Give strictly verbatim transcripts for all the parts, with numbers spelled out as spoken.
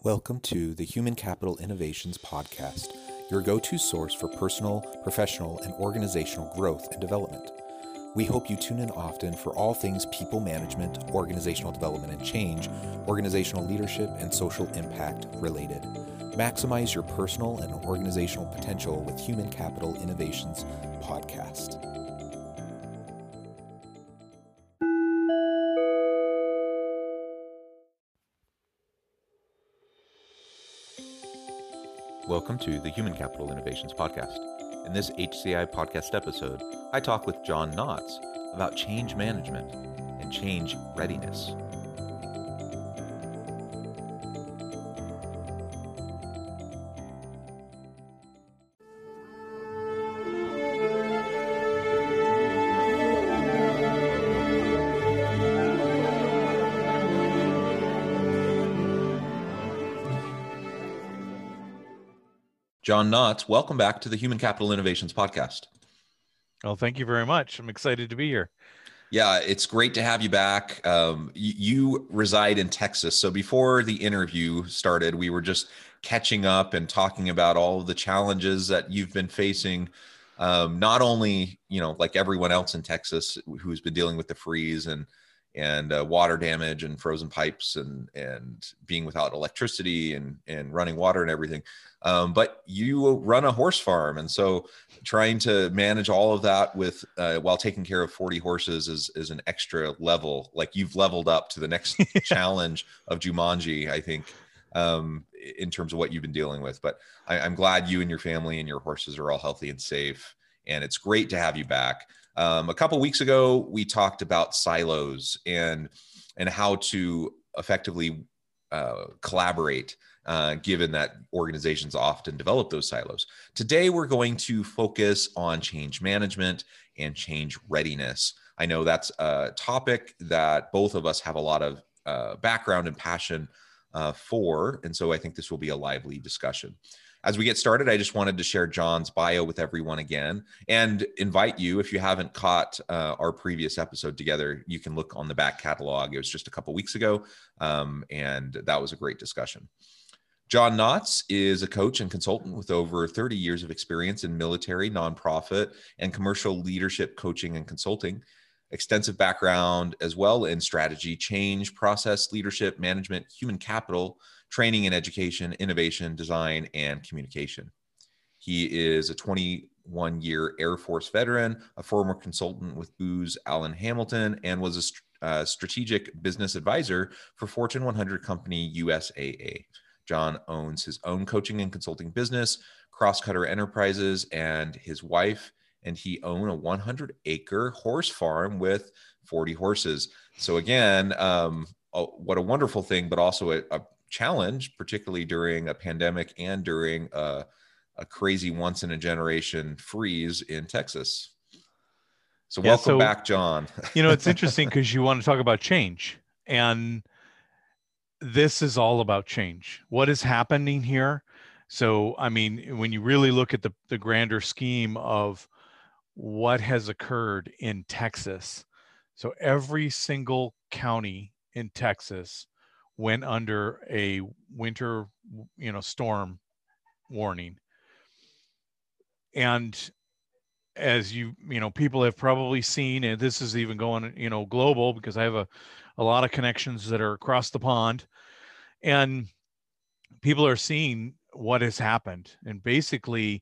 Welcome to the Human Capital Innovations Podcast, your go-to source for personal, professional, and organizational growth and development. We hope you tune in often for all things people management, organizational development and change, organizational leadership, and social impact related. Maximize your personal and organizational potential with Human Capital Innovations Podcast. Welcome to the Human Capital Innovations Podcast. In this H C I podcast episode, I talk with John Knotts about change management and change readiness. John Knotts, welcome back to the Human Capital Innovations Podcast. Well, thank you very much. I'm excited to be here. Yeah, it's great to have you back. Um, you, you reside in Texas. So before the interview started, we were just catching up and talking about all of the challenges that you've been facing. Um, not only, you know, like everyone else in Texas who's been dealing with the freeze and and uh, water damage and frozen pipes and and being without electricity and and running water and everything. Um, but you run a horse farm, and so trying to manage all of that with uh, while taking care of forty horses is is an extra level. Like you've leveled up to the next challenge of Jumanji, I think, um, in terms of what you've been dealing with. But I, I'm glad you and your family and your horses are all healthy and safe, and it's great to have you back. Um, a couple weeks ago, we talked about silos and and how to effectively uh, collaborate, uh, given that organizations often develop those silos. Today, we're going to focus on change management and change readiness. I know that's a topic that both of us have a lot of uh, background and passion uh, for, and so I think this will be a lively discussion. As we get started, I just wanted to share John's bio with everyone again and invite you, if you haven't caught uh, our previous episode together, you can look on the back catalog. It was just a couple weeks ago, um, and that was a great discussion. John Knotts is a coach and consultant with over thirty years of experience in military, nonprofit, and commercial leadership coaching and consulting. Extensive background as well in strategy, change, process, leadership, management, human capital, training and education, innovation, design, and communication. He is a twenty-one year Air Force veteran, a former consultant with Booz Allen Hamilton, and was a st- uh, strategic business advisor for Fortune one hundred company U S A A. John owns his own coaching and consulting business, Crosscutter Enterprises, and his wife and he own a one hundred acre horse farm with forty horses. So again, um, oh, what a wonderful thing, but also a, a challenge, particularly during a pandemic and during a, a crazy once in a generation freeze in Texas. So yeah, welcome so, back, John. You know, it's interesting because you want to talk about change, and this is all about change. What is happening here? So, I mean, when you really look at the, the grander scheme of what has occurred in Texas, so every single county in Texas went under a winter, you know, storm warning. And as you, you know, people have probably seen, and this is even going, you know, global because I have a, a lot of connections that are across the pond, and people are seeing what has happened. And basically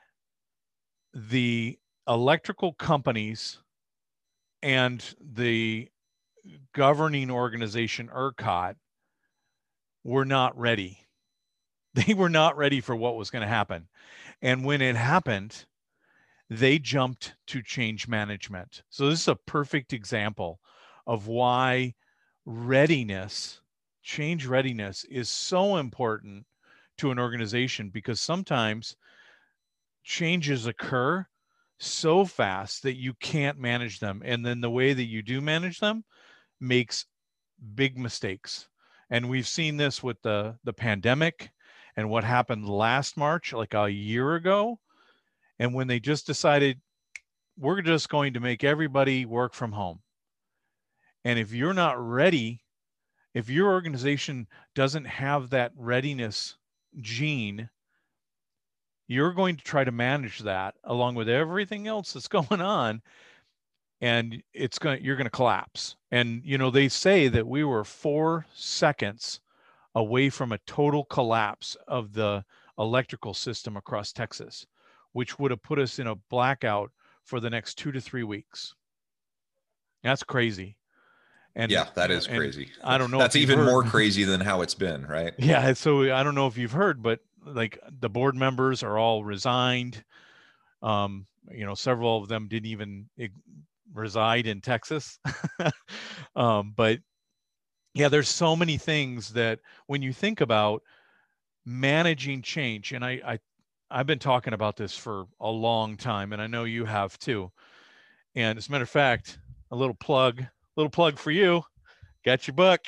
the electrical companies and the governing organization ERCOT were not ready. They were not ready for what was going to happen. And when it happened, they jumped to change management. So this is a perfect example of why readiness, change readiness is so important to an organization, because sometimes changes occur so fast that you can't manage them. And then the way that you do manage them makes big mistakes. And we've seen this with the, the pandemic and what happened last March, like a year ago. And when they just decided, we're just going to make everybody work from home. And if you're not ready if your organization doesn't have that readiness gene, you're going to try to manage that along with everything else that's going on, and it's going you're going to collapse. And you know, they say that we were four seconds away from a total collapse of the electrical system across Texas, which would have put us in a blackout for the next two to three weeks. That's crazy. And Yeah, that is and crazy. I don't know That's if you've even heard. more crazy than how it's been, right? Yeah, so I don't know if you've heard, but like the board members are all resigned. Um, you know, several of them didn't even reside in Texas. um, but yeah, there's so many things that when you think about managing change, and I, I I've been talking about this for a long time, and I know you have too. And as a matter of fact, a little plug, little plug for you. Got your book.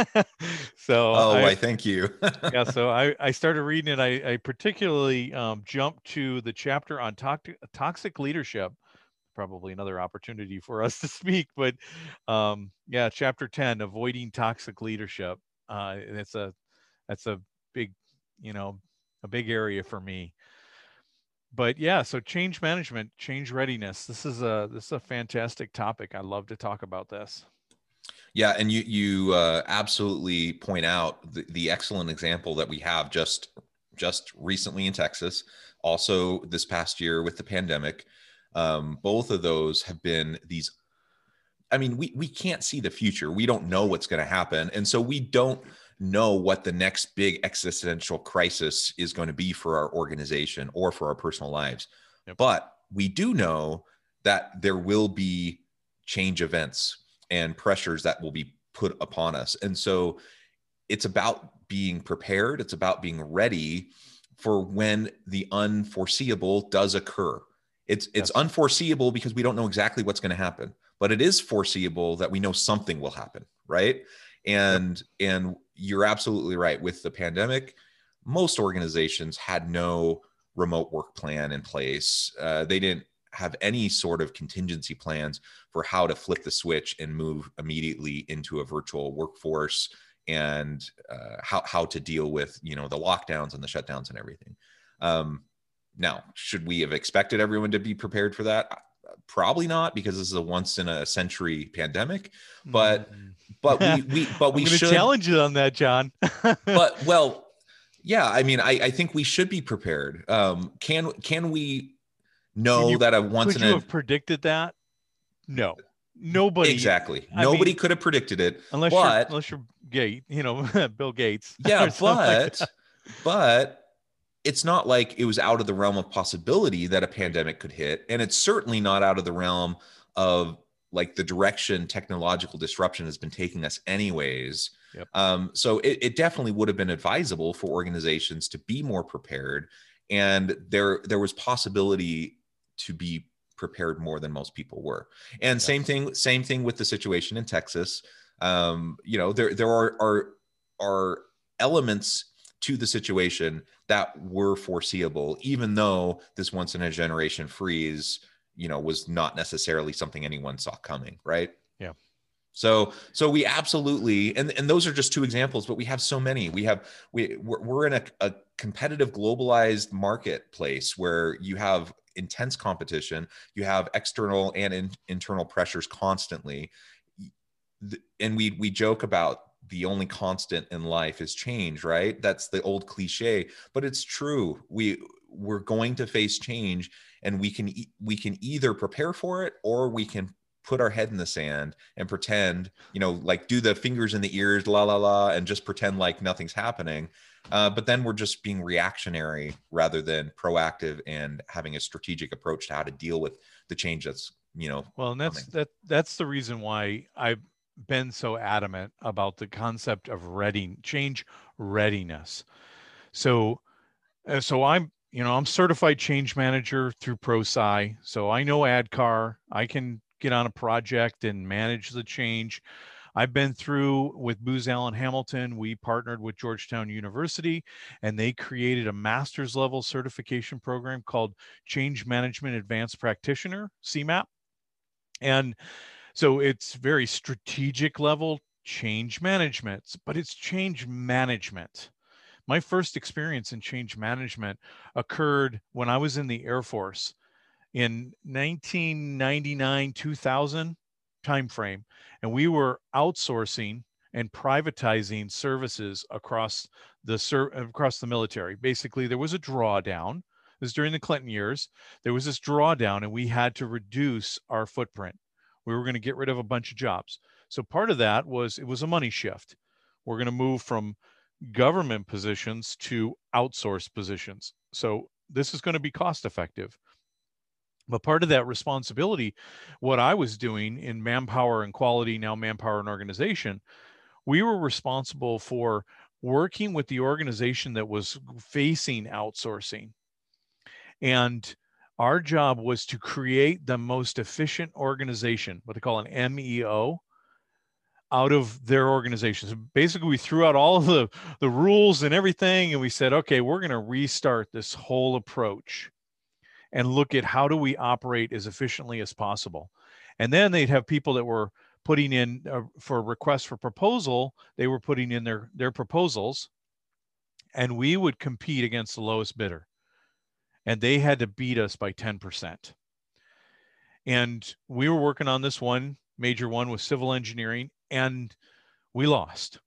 so Oh, I why, thank you. yeah, so I, I started reading it. I, I particularly um, jumped to the chapter on toxic toxic leadership. Probably another opportunity for us to speak, but um, yeah, chapter ten, avoiding toxic leadership. Uh, it's a that's a big, you know, a big area for me. But yeah, so change management, change readiness. This is a this is a fantastic topic. I love to talk about this. Yeah, and you you uh, absolutely point out the, the excellent example that we have just just recently in Texas, also this past year with the pandemic. Um, both of those have been these. I mean, we we can't see the future. We don't know what's going to happen, and so we don't know what the next big existential crisis is going to be for our organization or for our personal lives. Yep. But we do know that there will be change events and pressures that will be put upon us. And so it's about being prepared. It's about being ready for when the unforeseeable does occur. It's it's Yes. unforeseeable because we don't know exactly what's going to happen, but it is foreseeable that we know something will happen, right? And yep. and you're absolutely right. With the pandemic, most organizations had no remote work plan in place. Uh, they didn't have any sort of contingency plans for how to flip the switch and move immediately into a virtual workforce, and uh, how how to deal with, you know, the lockdowns and the shutdowns and everything. Um, now, should we have expected everyone to be prepared for that? Probably not, because this is a once in a century pandemic. But mm. but we we but we I'm should challenge you on that, John. but well, yeah, I mean, I, I think we should be prepared. Um, can can we know you, that a once could in you a have predicted that? No. Nobody exactly I nobody mean, could have predicted it, unless but you're unless you're Gate, you know, Bill Gates. Yeah, but like but it's not like it was out of the realm of possibility that a pandemic could hit, and it's certainly not out of the realm of like the direction technological disruption has been taking us anyways. Yep. Um, so it, it definitely would have been advisable for organizations to be more prepared, and there there was possibility to be prepared more than most people were. And yes. same thing same thing with the situation in Texas. Um, you know, there there are are are elements to the situation that were foreseeable, even though this once in a generation freeze, you know, was not necessarily something anyone saw coming, right? Yeah. So, so we absolutely, and, and those are just two examples, but we have so many. We have, we, we're, we're in a, a competitive, globalized marketplace where you have intense competition, you have external and in, internal pressures constantly. And we, we joke about the only constant in life is change, right? That's the old cliche, but it's true. We, we're going to face change, and we can, we can either prepare for it, or we can put our head in the sand and pretend, you know, like do the fingers in the ears, la, la, la, and just pretend like nothing's happening. Uh, but then we're just being reactionary rather than proactive and having a strategic approach to how to deal with the change that's, you know, well, and that's, coming. that, that's the reason why I've been so adamant about the concept of ready, change readiness. So, uh, so I'm, you know, I'm certified change manager through ProSci. So I know A D K A R. I can get on a project and manage the change. I've been through with Booz Allen Hamilton. We partnered with Georgetown University, and they created a master's level certification program called Change Management Advanced Practitioner, C MAP. And so it's very strategic level change management, but it's change management. My first experience in change management occurred when I was in the Air Force in nineteen ninety-nine, two thousand timeframe, and we were outsourcing and privatizing services across the ser- across the military. Basically, there was a drawdown. It was during the Clinton years. There was this drawdown, and we had to reduce our footprint. We were going to get rid of a bunch of jobs. So part of that was it was a money shift. We're going to move from government positions to outsourced positions. So this is going to be cost effective. But part of that responsibility, what I was doing in Manpower and Quality, now Manpower and Organization, we were responsible for working with the organization that was facing outsourcing. And our job was to create the most efficient organization, what they call an M E O, out of their organizations. So basically, we threw out all of the, the rules and everything, and we said, okay, we're going to restart this whole approach and look at how do we operate as efficiently as possible. And then they'd have people that were putting in uh, for requests for proposal, they were putting in their, their proposals, and we would compete against the lowest bidder. And they had to beat us by ten percent. And we were working on this one, major one with civil engineering, and we lost.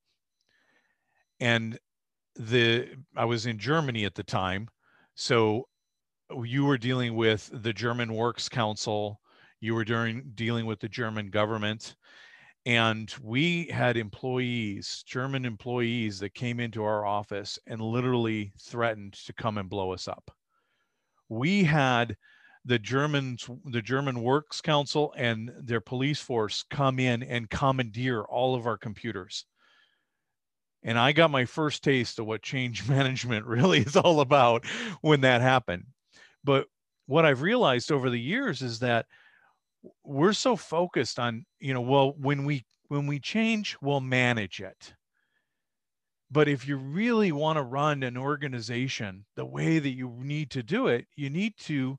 And the I was in Germany at the time, so you were dealing with the German Works Council, you were during, dealing with the German government, and we had employees, German employees that came into our office and literally threatened to come and blow us up. We had the Germans, the German Works Council and their police force come in and commandeer all of our computers. And I got my first taste of what change management really is all about when that happened. But what I've realized over the years is that we're so focused on, you know, well, when we when we change, we'll manage it. But if you really want to run an organization the way that you need to do it, you need to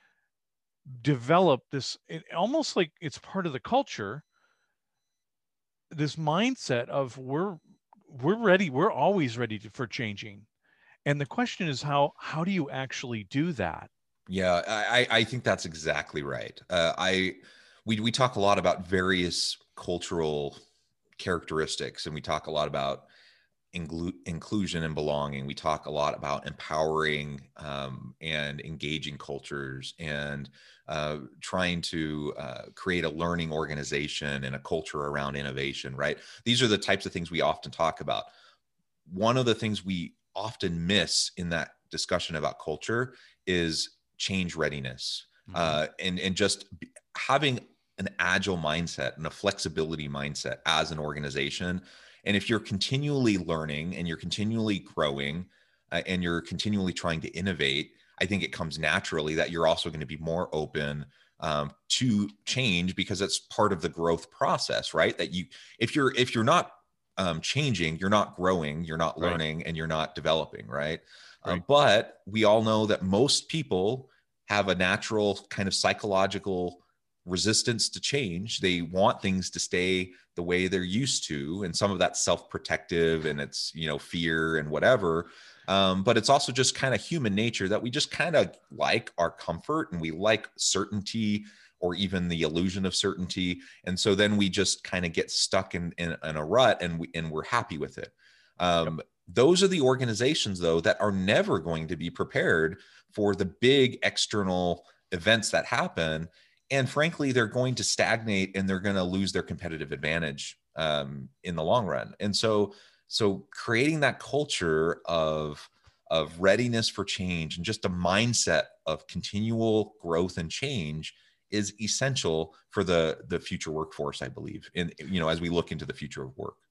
develop this, it, almost like it's part of the culture, this mindset of we're we're ready, we're always ready to, for changing. And the question is, how how do you actually do that? Yeah, I, I think that's exactly right. Uh, I we we talk a lot about various cultural characteristics, and we talk a lot about Inglu- inclusion and belonging. We talk a lot about empowering um, and engaging cultures, and uh, trying to uh, create a learning organization and a culture around innovation, right? These are the types of things we often talk about. One of the things we often miss in that discussion about culture is change readiness, mm-hmm. uh, and, and just having an agile mindset and a flexibility mindset as an organization. And if you're continually learning and you're continually growing uh, and you're continually trying to innovate, I think it comes naturally that you're also going to be more open um, to change, because it's part of the growth process, right? That you, if you're, if you're not um, changing, you're not growing, you're not learning, right. And you're not developing, right? right. Um, but we all know that most people have a natural kind of psychological resistance to change. They want things to stay the way they're used to, and some of that's self-protective, and it's, you know, fear and whatever. Um, but it's also just kind of human nature that we just kind of like our comfort, and we like certainty, or even the illusion of certainty. And so then we just kind of get stuck in, in, in a rut, and we, and we're happy with it. Um, yep. Those are the organizations, though, that are never going to be prepared for the big external events that happen. And frankly, they're going to stagnate, and they're going to lose their competitive advantage um, in the long run. And so, so creating that culture of, of readiness for change and just a mindset of continual growth and change is essential for the, the future workforce, I believe, in, you know, as we look into the future of work.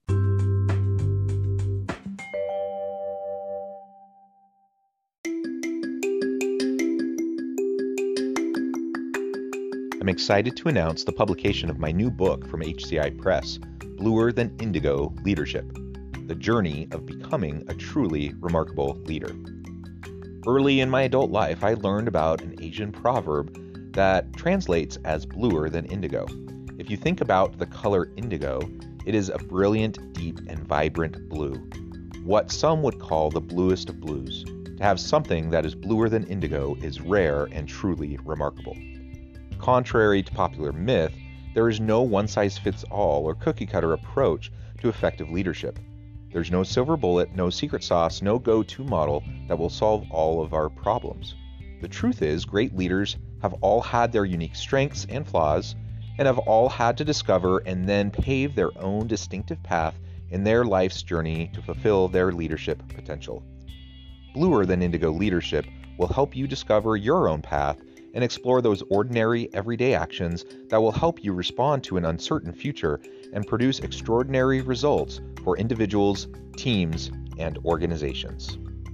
I'm excited to announce the publication of my new book from H C I Press, Bluer Than Indigo Leadership: The Journey of Becoming a Truly Remarkable Leader. Early in my adult life, I learned about an Asian proverb that translates as bluer than indigo. If you think about the color indigo, It is a brilliant, deep, and vibrant blue, what some would call the bluest of blues. To have something that is bluer than indigo is rare and truly remarkable. Contrary to popular myth, there is no one-size-fits-all or cookie-cutter approach to effective leadership. There's no silver bullet, no secret sauce, no go-to model that will solve all of our problems. The truth is, great leaders have all had their unique strengths and flaws, and have all had to discover and then pave their own distinctive path in their life's journey to fulfill their leadership potential. Bluer than indigo leadership will help you discover your own path and explore those ordinary, everyday actions that will help you respond to an uncertain future and produce extraordinary results for individuals, teams, and organizations.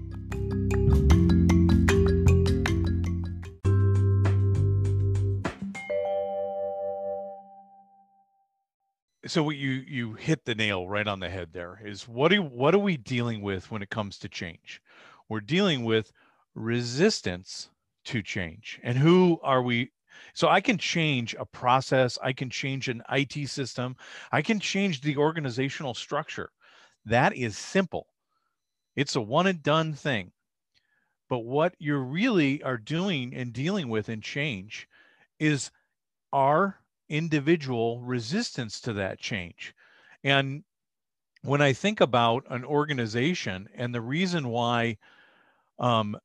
So what you you hit the nail right on the head there is what do what are we dealing with when it comes to change? We're dealing with resistance to change. And who are we? So I can change a process, I can change an I T system, I can change the organizational structure. That is simple. It's a one and done thing. But what you really are doing and dealing with in change is our individual resistance to that change. And when I think about an organization and the reason why um,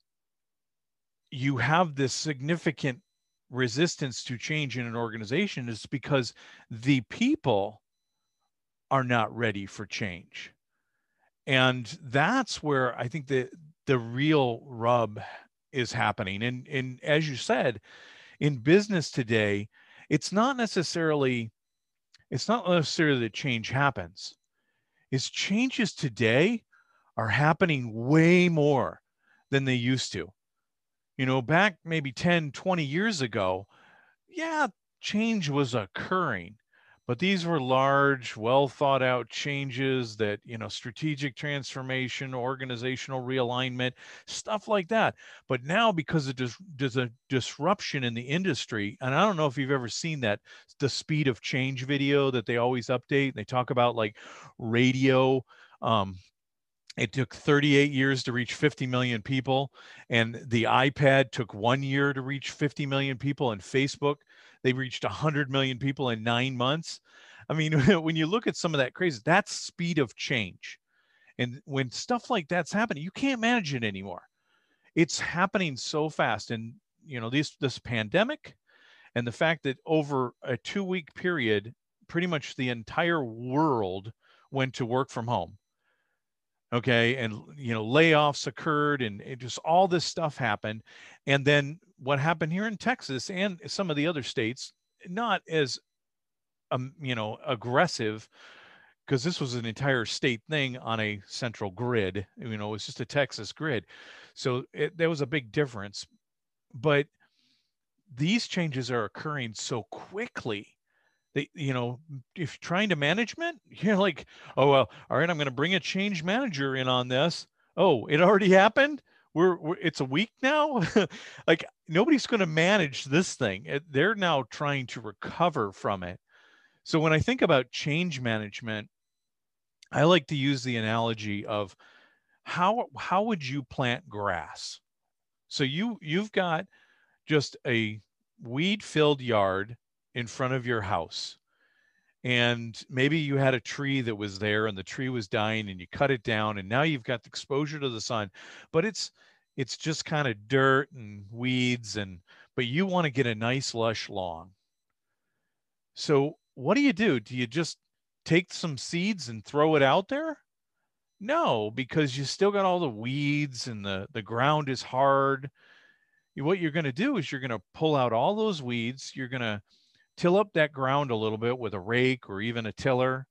you have this significant resistance to change in an organization is because the people are not ready for change. And that's where I think the the real rub is happening. And, and as you said, in business today, it's not necessarily, it's not necessarily that change happens. It's changes today are happening way more than they used to. You know, back maybe ten, twenty years ago, yeah, change was occurring, but these were large, well thought out changes that, you know, strategic transformation, organizational realignment, stuff like that. But now, because of dis- there's a disruption in the industry, and I don't know if you've ever seen that, the speed of change video that they always update. They talk about like radio. Um, it took thirty-eight years to reach fifty million people, and the iPad took one year to reach fifty million people, and Facebook, they reached one hundred million people in nine months. I mean, when you look at some of that crazy, that's speed of change. And when stuff like that's happening, you can't manage it anymore. It's happening so fast. And, you know, this, this pandemic and the fact that over a two week period, pretty much the entire world went to work from home. Okay. And, you know, layoffs occurred and it just all this stuff happened. And then what happened here in Texas and some of the other states, not as, um, you know, aggressive, because this was an entire state thing on a central grid. You know, it was just a Texas grid. So it, there was a big difference. But these changes are occurring so quickly. They, you know, if you're trying to management, you're like, oh, well, all right, I'm going to bring a change manager in on this. Oh, it already happened. We're, we're it's a week now. Like nobody's going to manage this thing. It, they're now trying to recover from it. So when I think about change management, I like to use the analogy of how, how would you plant grass? So you, you've got just a weed filled yard in front of your house. And maybe you had a tree that was there and the tree was dying and you cut it down and now you've got the exposure to the sun, but it's it's just kind of dirt and weeds, and but you want to get a nice lush lawn. So what do you do? Do you just take some seeds and throw it out there? No, because you still got all the weeds and the the ground is hard. What you're going to do is you're going to pull out all those weeds, you're going to till up that ground a little bit with a rake or even a tiller.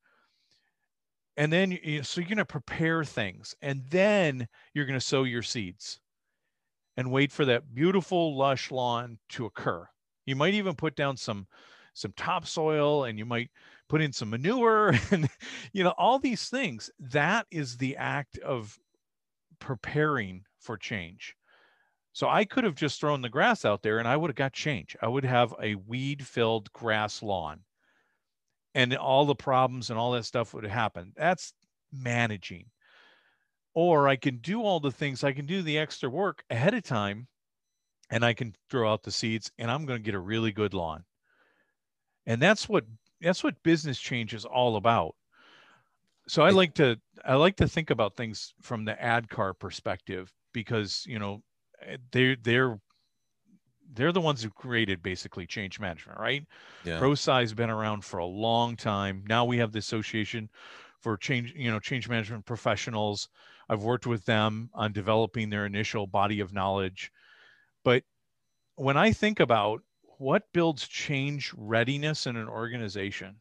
And then, you, so you're going to prepare things and then you're going to sow your seeds and wait for that beautiful lush lawn to occur. You might even put down some, some topsoil and you might put in some manure and, you know, all these things. That is the act of preparing for change. So I could have just thrown the grass out there and I would have got change. I would have a weed-filled grass lawn. and all the problems and all that stuff would happen. That's managing. Or I can do all the things, I can do the extra work ahead of time, and I can throw out the seeds, and I'm going to get a really good lawn. And that's what that's what business change is all about. So I like to I like to think about things from the A D K A R perspective, because, you know, they're they're they're the ones who created basically change management, right? Yeah. ProSci has been around for a long time. Now we have the Association for Change, you know, Change Management Professionals. I've worked with them on developing their initial body of knowledge. But when I think about what builds change readiness in an organization,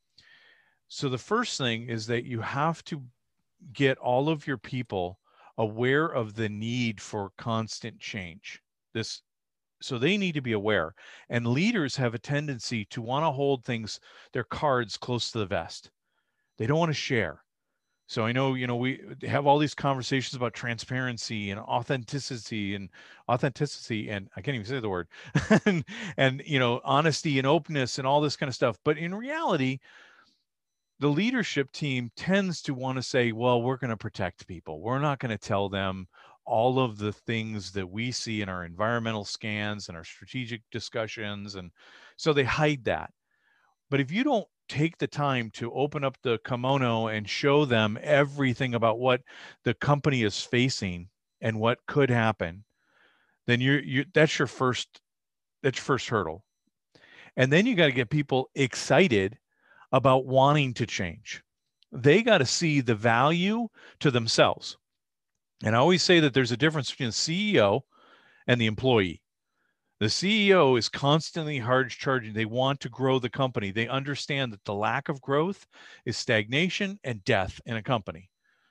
so the first thing is that you have to get all of your people aware of the need for constant change. This, so they need to be aware. And leaders have a tendency to want to hold things, their cards close to the vest. They don't want to share. So I know, you know, we have all these conversations about transparency and authenticity and authenticity, and I can't even say the word, and, and, you know, honesty and openness and all this kind of stuff. But in reality, the leadership team tends to want to say, well, we're going to protect people. We're not going to tell them all of the things that we see in our environmental scans and our strategic discussions. And so they hide that. But if you don't take the time to open up the kimono and show them everything about what the company is facing and what could happen, then you're, you that's your first, that's your first hurdle. And then you got to get people excited about wanting to change. They got to see the value to themselves. And I always say that there's a difference between the C E O and the employee. The C E O is constantly hard charging. They want to grow the company. They understand that the lack of growth is stagnation and death in a company.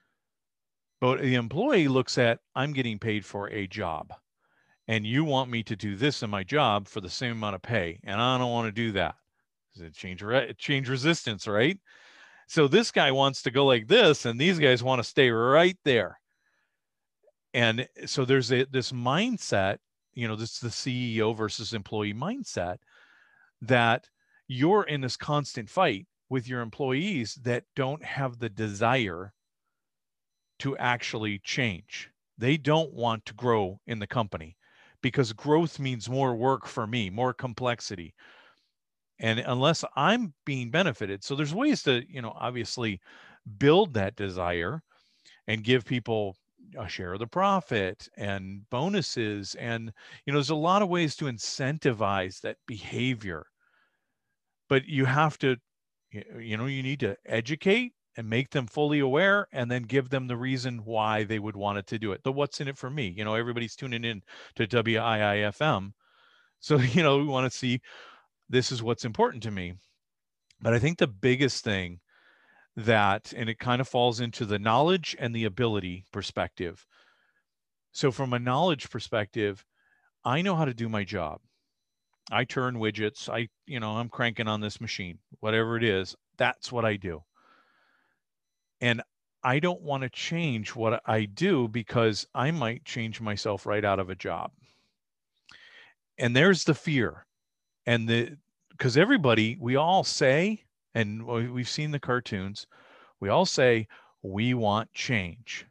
But the employee looks at, I'm getting paid for a job, and you want me to do this in my job for the same amount of pay, and I don't want to do that. It change, change resistance, right? So this guy wants to go like this, and these guys want to stay right there. And so there's a, this mindset, you know, this is the C E O versus employee mindset, that you're in this constant fight with your employees that don't have the desire to actually change. They don't want to grow in the company, because growth means more work for me, more complexity. And unless I'm being benefited, so there's ways to, you know, obviously build that desire and give people a share of the profit and bonuses. And, you know, there's a lot of ways to incentivize that behavior. But you have to, you know, you need to educate and make them fully aware, and then give them the reason why they would want it to do it. The what's in it for me. You know, everybody's tuning in to W I I F M. So, you know, we want to see, this is what's important to me. But I think the biggest thing that, and it kind of falls into the knowledge and the ability perspective. So from a knowledge perspective, I know how to do my job. I turn widgets. I, you know, I'm cranking on this machine, whatever it is, that's what I do. And I don't want to change what I do, because I might change myself right out of a job. And there's the fear. And the, because everybody, we all say, and we've seen the cartoons, we all say we want change,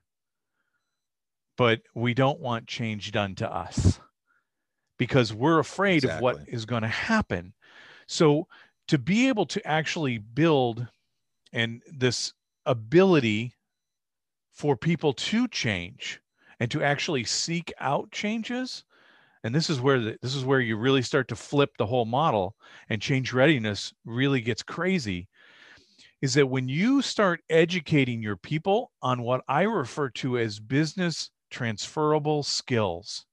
but we don't want change done to us, because we're afraid exactly. of what is going to happen. So to be able to actually build and this ability for people to change and to actually seek out changes, and this is where the, this is where you really start to flip the whole model, and change readiness really gets crazy, is that when you start educating your people on what I refer to as business transferable skills,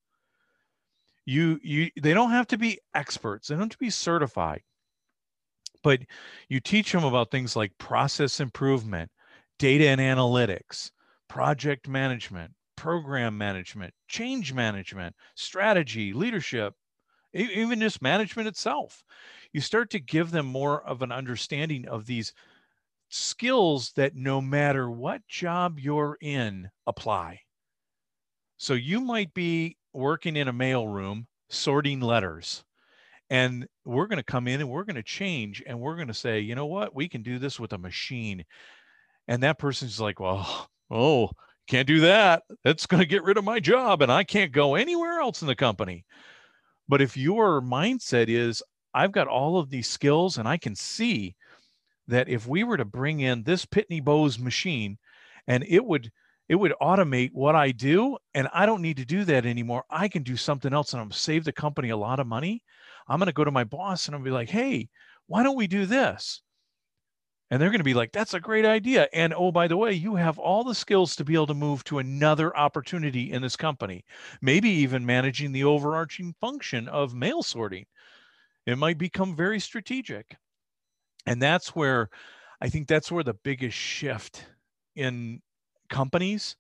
you you they don't have to be experts, they don't have to be certified, but you teach them about things like process improvement, data and analytics, project management, program management, change management, strategy, leadership, even just management itself. You start to give them more of an understanding of these skills that no matter what job you're in, apply. So you might be working in a mailroom sorting letters, And we're going to come in and we're going to change, and we're going to say, you know what, we can do this with a machine. And that person's like, well, oh, can't do that. That's going to get rid of my job and I can't go anywhere else in the company. But if your mindset is, I've got all of these skills and I can see that if we were to bring in this Pitney Bowes machine and it would it would automate what I do, and I don't need to do that anymore. I can do something else and I'm going to save the company a lot of money. I'm going to go to my boss and I'll be like, hey, why don't we do this? And they're going to be like, that's a great idea. And oh, by the way, you have all the skills to be able to move to another opportunity in this company, maybe even managing the overarching function of mail sorting. It might become very strategic. And that's where, I think that's where the biggest shift in companies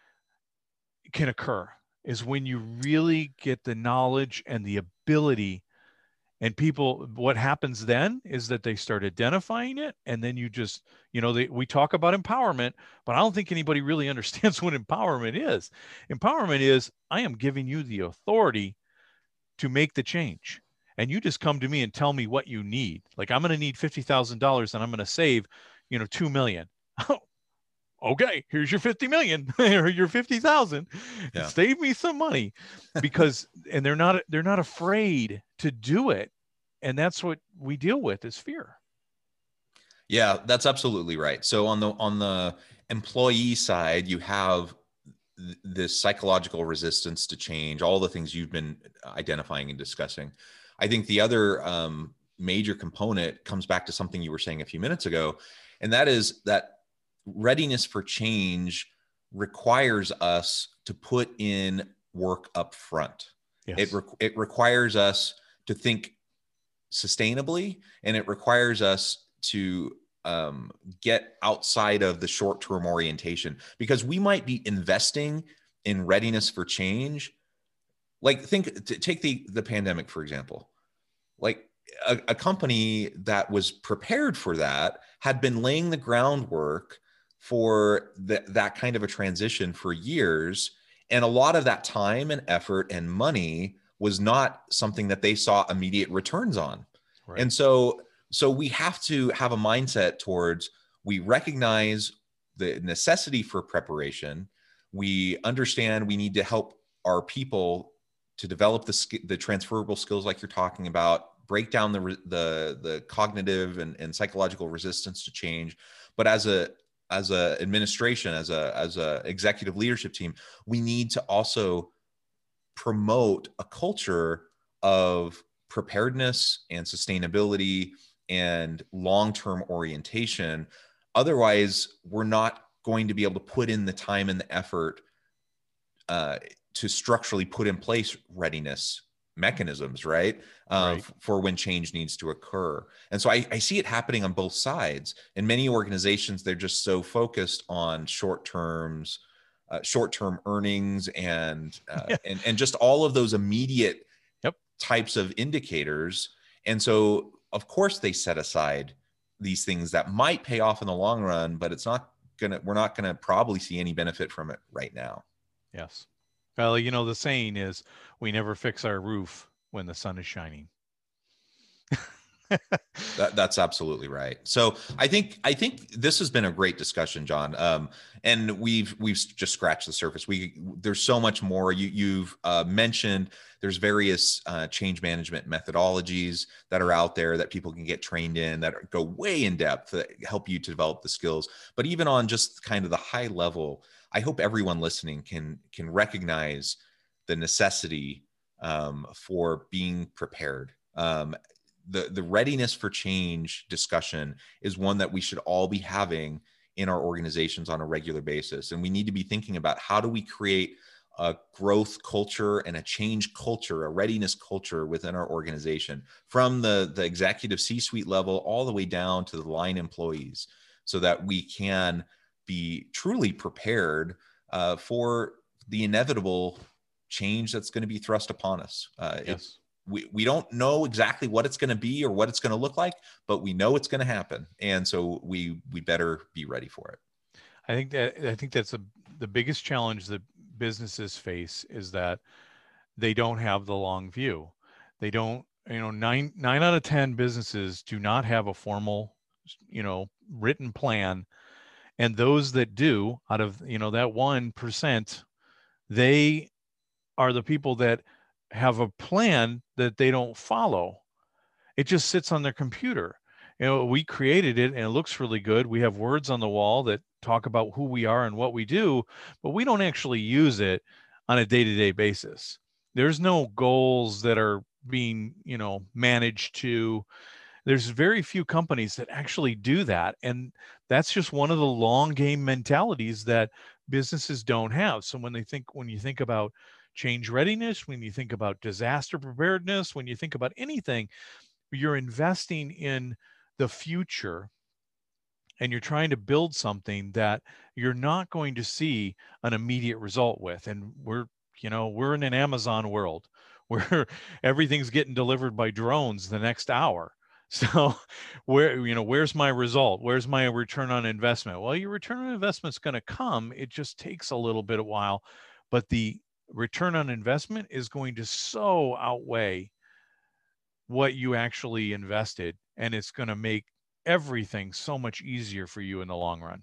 can occur, is when you really get the knowledge and the ability. And people, what happens then is that they start identifying it. And then you just, you know, they, we talk about empowerment, but I don't think anybody really understands what empowerment is. Empowerment is, I am giving you the authority to make the change. And you just come to me and tell me what you need. Like, I'm going to need fifty thousand dollars and I'm going to save, you know, two million. Okay, here's your fifty million or your fifty thousand. Yeah. Save me some money. Because, and they're not, they're not afraid to do it. And that's what we deal with, is fear. Yeah, that's absolutely right. So on the, on the employee side, you have th- this psychological resistance to change, all the things you've been identifying and discussing. I think the other um, major component comes back to something you were saying a few minutes ago, and that is that readiness for change requires us to put in work up front. Yes. It, re- it requires us to think sustainably, and it requires us to um, get outside of the short-term orientation, because we might be investing in readiness for change. Like, think, t- take the, the pandemic, for example. Like, a, a company that was prepared for that had been laying the groundwork for the, that kind of a transition for years. And a lot of that time and effort and money was not something that they saw immediate returns on. Right. And so, so we have to have a mindset towards, we recognize the necessity for preparation. We understand we need to help our people to develop the, the transferable skills like you're talking about, break down the, the, the cognitive and, and psychological resistance to change. But as a, as a administration, as a, as a executive leadership team, we need to also promote a culture of preparedness and sustainability and long-term orientation. Otherwise, we're not going to be able to put in the time and the effort uh, to structurally put in place readiness mechanisms, right? Uh, right. F- for when change needs to occur. And so I, I see it happening on both sides. In many organizations, they're just so focused on short terms, uh, short-term earnings and, uh, yeah. and, and just all of those immediate yep. types of indicators. And so, of course, they set aside these things that might pay off in the long run, but it's not gonna, we're not gonna probably see any benefit from it right now. Yes. Well, you know, the saying is, we never fix our roof when the sun is shining. that, that's absolutely right. So I think I think this has been a great discussion, John. Um, and we've we've just scratched the surface. We there's so much more. You, you've uh, mentioned there's various uh, change management methodologies that are out there that people can get trained in, that are, go way in depth, that help you to develop the skills. But even on just kind of the high level, I hope everyone listening can can recognize the necessity um, for being prepared. Um, the the readiness for change discussion is one that we should all be having in our organizations on a regular basis. And we need to be thinking about, how do we create a growth culture and a change culture, a readiness culture within our organization, from the, the executive C-suite level all the way down to the line employees, so that we can be truly prepared uh, for the inevitable change that's going to be thrust upon us. Uh, yes. It's, we, we don't know exactly what it's going to be or what it's going to look like, but we know it's going to happen. And so we, we better be ready for it. I think that, I think that's a, the biggest challenge that businesses face, is that they don't have the long view. They don't, you know, nine, nine out of ten businesses do not have a formal, you know, written plan. And those that do, out of, you know, that one percent, they are the people that have a plan that they don't follow. It just sits on their computer. You know, we created it and it looks really good. We have words on the wall that talk about who we are and what we do, but we don't actually use it on a day-to-day basis. There's no goals that are being, you know, managed to. There's very few companies that actually do that. And that's just one of the long game mentalities that businesses don't have. So when they think, when you think about change readiness, when you think about disaster preparedness, when you think about anything, you're investing in the future and you're trying to build something that you're not going to see an immediate result with. And we're, you know, we're in an Amazon world where everything's getting delivered by drones the next hour. So where, you know, where's my result? Where's my return on investment? Well, your return on investment is going to come. It just takes a little bit of while, but the return on investment is going to so outweigh what you actually invested. And it's going to make everything so much easier for you in the long run.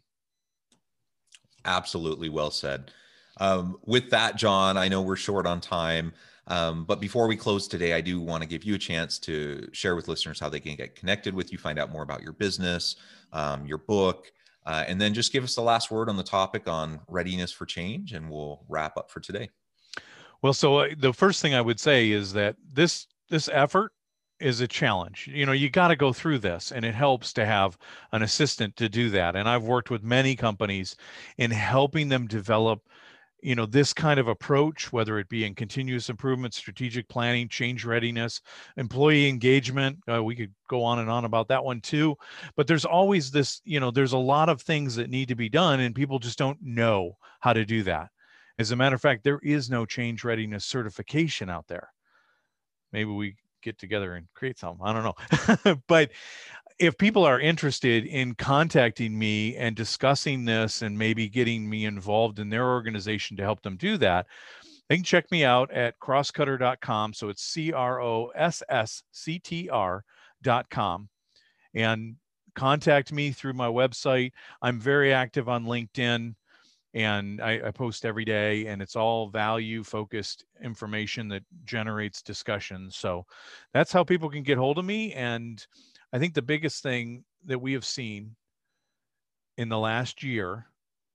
Absolutely. Well said. Um, with that, John, I know we're short on time. Um, but before we close today, I do want to give you a chance to share with listeners how they can get connected with you, find out more about your business, um, your book, uh, and then just give us the last word on the topic on readiness for change, and we'll wrap up for today. Well, so uh, the first thing I would say is that this this effort is a challenge. You know, you got to go through this, and it helps to have an assistant to do that. And I've worked with many companies in helping them develop, you know, this kind of approach, whether it be in continuous improvement, strategic planning, change readiness, employee engagement. Uh, we could go on and on about that one too. But there's always this, you know, there's a lot of things that need to be done, and people just don't know how to do that. As a matter of fact, there is no change readiness certification out there. Maybe we get together and create some, I don't know. But if people are interested in contacting me and discussing this and maybe getting me involved in their organization to help them do that, they can check me out at crosscutter dot com. So it's C R O S S C T R dot com, and contact me through my website. I'm very active on LinkedIn, and I, I post every day, and it's all value focused information that generates discussion. So that's how people can get hold of me. And I think the biggest thing that we have seen in the last year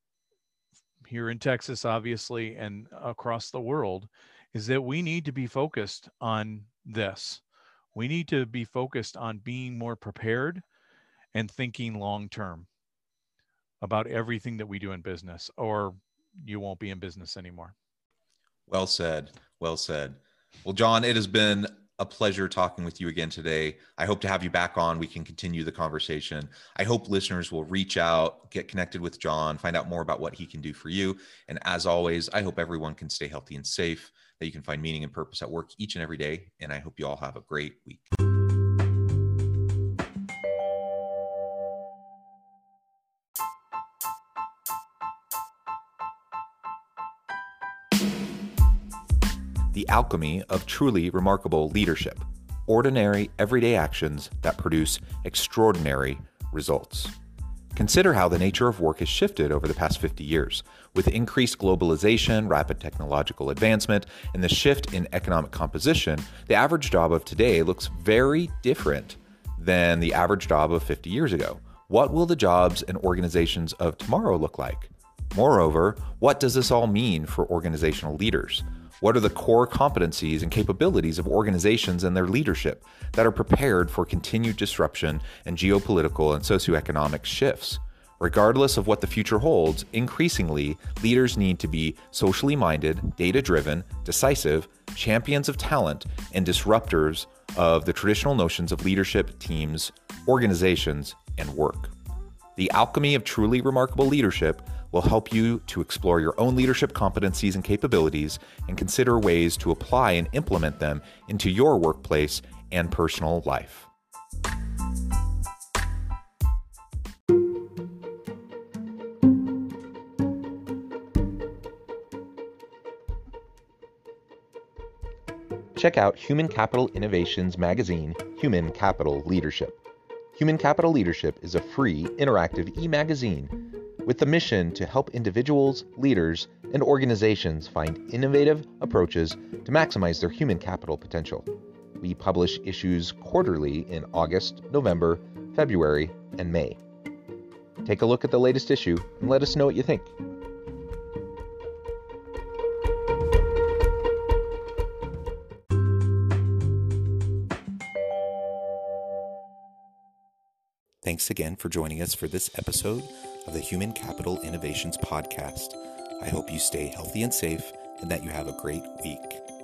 here in Texas, obviously, and across the world, is that we need to be focused on this. We need to be focused on being more prepared and thinking long-term about everything that we do in business, or you won't be in business anymore. Well said. Well said. Well, John, it has been a pleasure talking with you again today. I hope to have you back on. We can continue the conversation. I hope listeners will reach out, get connected with John, find out more about what he can do for you. And as always, I hope everyone can stay healthy and safe, that you can find meaning and purpose at work each and every day. And I hope you all have a great week. The alchemy of truly remarkable leadership. Ordinary, everyday actions that produce extraordinary results. Consider how the nature of work has shifted over the past fifty years. With increased globalization, rapid technological advancement, and the shift in economic composition, the average job of today looks very different than the average job of fifty years ago. What will the jobs and organizations of tomorrow look like? Moreover, what does this all mean for organizational leaders? What are the core competencies and capabilities of organizations and their leadership that are prepared for continued disruption and geopolitical and socioeconomic shifts? Regardless of what the future holds, increasingly, leaders need to be socially minded, data-driven, decisive, champions of talent, and disruptors of the traditional notions of leadership, teams, organizations, and work. The alchemy of truly remarkable leadership will help you to explore your own leadership competencies and capabilities and consider ways to apply and implement them into your workplace and personal life. check out Human Capital Innovations magazine, Human Capital Leadership. Human Capital Leadership is a free, interactive e-magazine with the mission to help individuals, leaders, and organizations find innovative approaches to maximize their human capital potential. We publish issues quarterly in August, November, February, and May. Take a look at the latest issue and let us know what you think. Thanks again for joining us for this episode of the Human Capital Innovations Podcast. I hope you stay healthy and safe and that you have a great week.